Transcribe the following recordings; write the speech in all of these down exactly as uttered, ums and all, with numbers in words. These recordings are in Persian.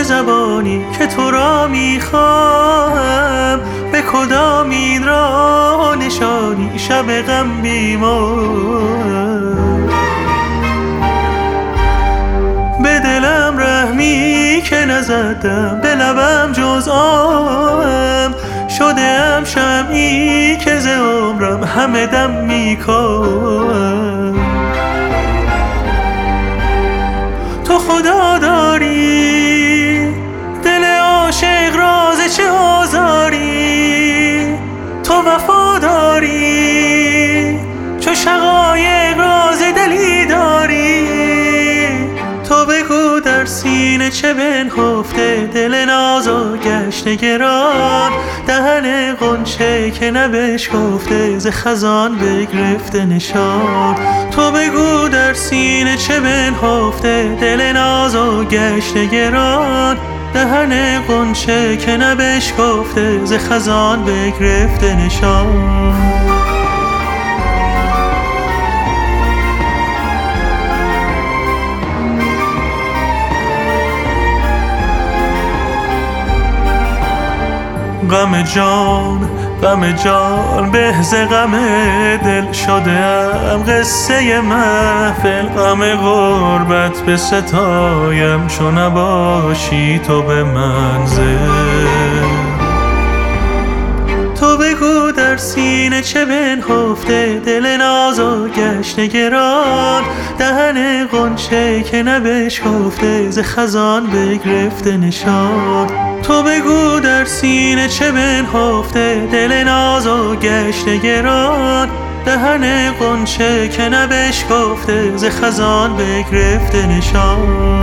زبانی که تو را میخواهم، به کدام این راه نشانی شب غم بیمار. به دلم رحمی که نزدم، به لبم جز آهم، شدم شمعی که ز عمرم همه دم میکاهم. تو خدا داری دل عاشق راز چه آزاری، تو وفا داری چو شقایق راز دلی داری. تو بگو در سینه چه بنهفته، دل نازو گشته گران، دهن غنچه که نبشکفته ز خزان بگرفته نشان. تو بگو در سینه چه بنهفته، دل نازو گشته گران، دهن غنچه که نبشکفته ز خزان بگرفته نشان. غم جان غم جان به ز غم دل شدم قصه محفل، غم غربت به ستایم چو نباشی تو به منزل. تو بگو در سینه چه بنهفته، دل نازو گشته گران، دهن غنچه که نبشکفته ز خزان بگرفته نشان. تو بگو در سینه چه بنهفته، دل نازو گشته گران، دهن غنچه که نبشکفته ز خزان بگرفته نشان.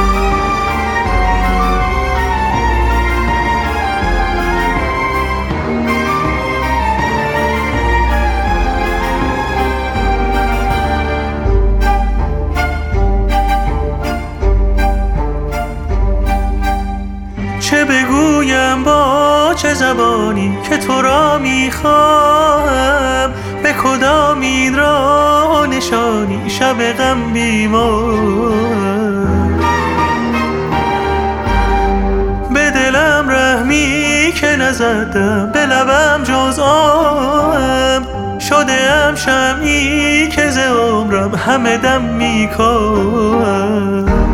چه بگویم با چه زبانی که تو را میخواهم، به کدام این راه نشانی شب غم بیمار. به دلم رحمی که نزدم، به لبم جز آهم، شدم شمعی که ز عمرم همه دم میکاهم.